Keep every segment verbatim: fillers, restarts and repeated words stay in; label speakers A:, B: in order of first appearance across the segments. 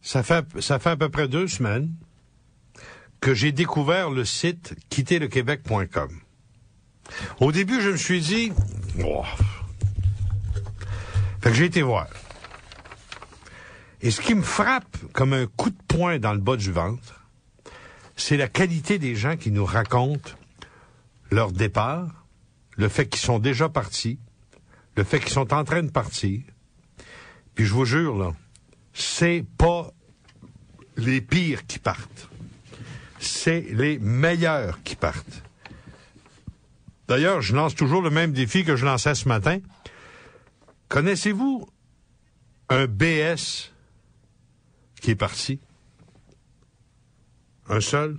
A: Ça fait, ça fait à peu près deux semaines que j'ai découvert le site quitter le québec point com. Au début, je me suis dit... Oh. Fait que j'ai été voir. Et ce qui me frappe comme un coup de poing dans le bas du ventre, c'est la qualité des gens qui nous racontent leur départ, le fait qu'ils sont déjà partis, le fait qu'ils sont en train de partir. Puis je vous jure, là, c'est pas les pires qui partent. C'est les meilleurs qui partent. D'ailleurs, je lance toujours le même défi que je lançais ce matin. Connaissez-vous un B S qui est parti? Un seul?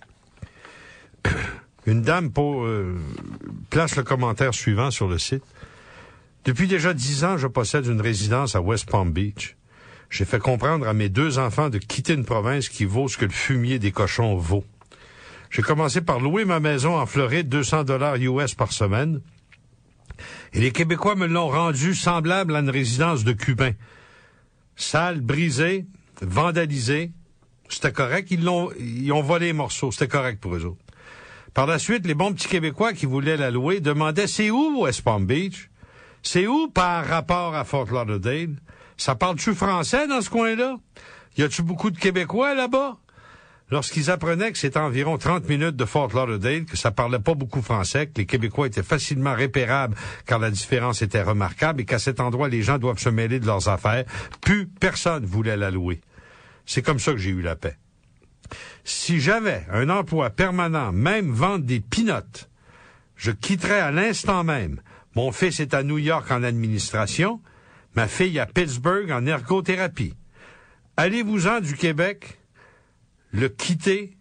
A: Une dame pour, euh, place le commentaire suivant sur le site. Depuis déjà dix ans, je possède une résidence à West Palm Beach. J'ai fait comprendre à mes deux enfants de quitter une province qui vaut ce que le fumier des cochons vaut. J'ai commencé par louer ma maison en Floride, deux cents dollars U S par semaine. Et les Québécois me l'ont rendu semblable à une résidence de Cubains. Sale, brisée, vandalisée. C'était correct. Ils l'ont, ils ont volé les morceaux. C'était correct pour eux autres. Par la suite, les bons petits Québécois qui voulaient la louer demandaient « C'est où, West Palm Beach? C'est où par rapport à Fort Lauderdale? Ça parle-tu français dans ce coin-là? Y a-tu beaucoup de Québécois là-bas? » Lorsqu'ils apprenaient que c'était environ trente minutes de Fort Lauderdale, que ça parlait pas beaucoup français, que les Québécois étaient facilement repérables car la différence était remarquable et qu'à cet endroit, les gens doivent se mêler de leurs affaires, plus personne voulait la louer. C'est comme ça que j'ai eu la paix. Si j'avais un emploi permanent, même vendre des pinottes, je quitterais à l'instant même. Mon fils est à New York en administration, ma fille à Pittsburgh en ergothérapie. Allez-vous-en du Québec, le quitter,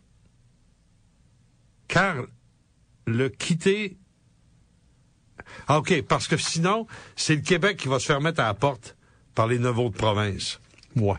A: car le quitter... Ah, OK, parce que sinon, c'est le Québec qui va se faire mettre à la porte par les neuf autres provinces. Ouais.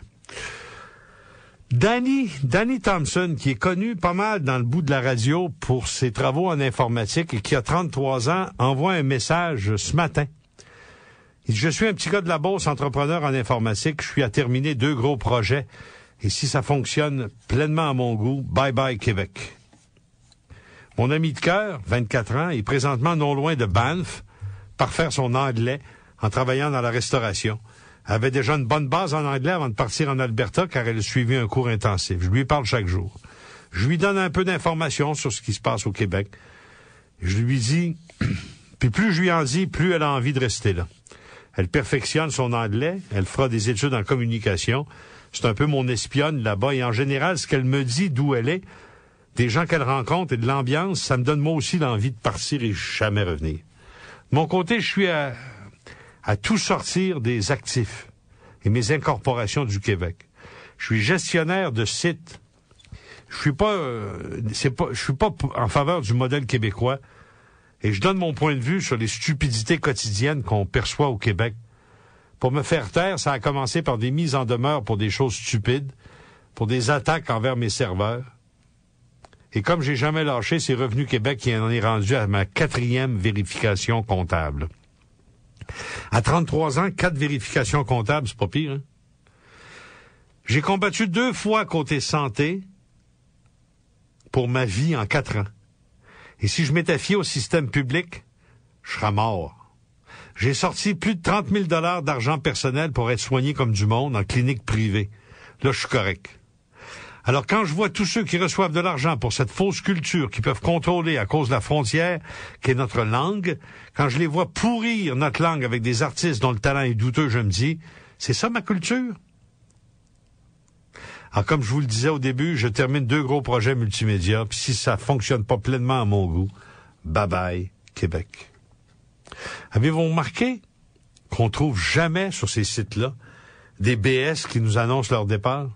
A: Danny, Danny Thompson, qui est connu pas mal dans le bout de la radio pour ses travaux en informatique et qui a trente-trois ans, envoie un message ce matin. Il dit, je suis un petit gars de la Beauce, entrepreneur en informatique. Je suis à terminer deux gros projets. Et si ça fonctionne pleinement à mon goût, bye bye Québec. Mon ami de cœur, vingt-quatre ans, est présentement non loin de Banff, par faire son anglais en travaillant dans la restauration. Elle avait déjà une bonne base en anglais avant de partir en Alberta car elle a suivi un cours intensif. Je lui parle chaque jour. Je lui donne un peu d'informations sur ce qui se passe au Québec. Je lui dis, puis plus je lui en dis, plus elle a envie de rester là. Elle perfectionne son anglais, elle fera des études en communication. C'est un peu mon espionne là-bas et en général, ce qu'elle me dit d'où elle est, des gens qu'elle rencontre et de l'ambiance, ça me donne moi aussi l'envie de partir et jamais revenir. De mon côté, je suis à... à tout sortir des actifs et mes incorporations du Québec. Je suis gestionnaire de sites. Je suis pas, euh, c'est pas, je suis pas en faveur du modèle québécois et je donne mon point de vue sur les stupidités quotidiennes qu'on perçoit au Québec. Pour me faire taire, ça a commencé par des mises en demeure pour des choses stupides, pour des attaques envers mes serveurs. Et comme j'ai jamais lâché, c'est Revenu Québec qui en est rendu à ma quatrième vérification comptable. À trente-trois ans, quatre vérifications comptables, c'est pas pire, hein? J'ai combattu deux fois côté santé pour ma vie en quatre ans. Et si je m'étais fié au système public, je serais mort. J'ai sorti plus de trente mille dollars d'argent personnel pour être soigné comme du monde en clinique privée. Là, je suis correct. Alors, quand je vois tous ceux qui reçoivent de l'argent pour cette fausse culture qu'ils peuvent contrôler à cause de la frontière, qui est notre langue, quand je les vois pourrir notre langue avec des artistes dont le talent est douteux, je me dis, c'est ça ma culture? Alors, comme je vous le disais au début, je termine deux gros projets multimédia, puis si ça fonctionne pas pleinement à mon goût, bye bye, Québec. Avez-vous remarqué qu'on trouve jamais sur ces sites-là des B S qui nous annoncent leur départ?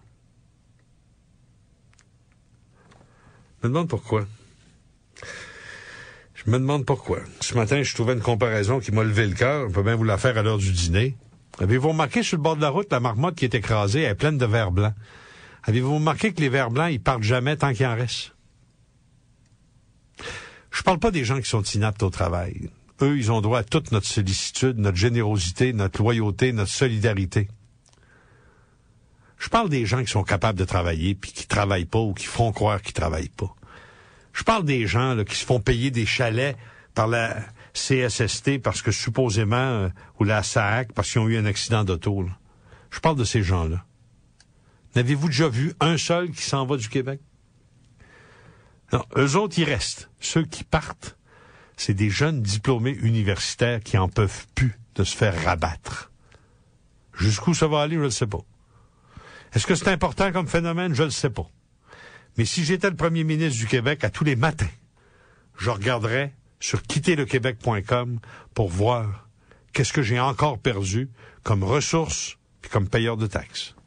A: Je me demande pourquoi. Je me demande pourquoi. Ce matin, je trouvais une comparaison qui m'a levé le cœur. On peut bien vous la faire à l'heure du dîner. Avez-vous remarqué sur le bord de la route, la marmotte qui est écrasée, elle est pleine de vers blancs? Avez-vous remarqué que les vers blancs, ils partent jamais tant qu'il en reste? Je parle pas des gens qui sont inaptes au travail. Eux, ils ont droit à toute notre sollicitude, notre générosité, notre loyauté, notre solidarité. Je parle des gens qui sont capables de travailler puis qui travaillent pas ou qui font croire qu'ils travaillent pas. Je parle des gens là, qui se font payer des chalets par la C S S T parce que supposément, euh, ou la S A A C parce qu'ils ont eu un accident d'auto. Là. Je parle de ces gens-là. N'avez-vous déjà vu un seul qui s'en va du Québec? Non, eux autres, ils restent. Ceux qui partent, c'est des jeunes diplômés universitaires qui en peuvent plus de se faire rabattre. Jusqu'où ça va aller, je ne le sais pas. Est-ce que c'est important comme phénomène? Je ne le sais pas. Mais si j'étais le premier ministre du Québec, à tous les matins, je regarderais sur quitter le québec point com pour voir qu'est-ce que j'ai encore perdu comme ressources et comme payeur de taxes.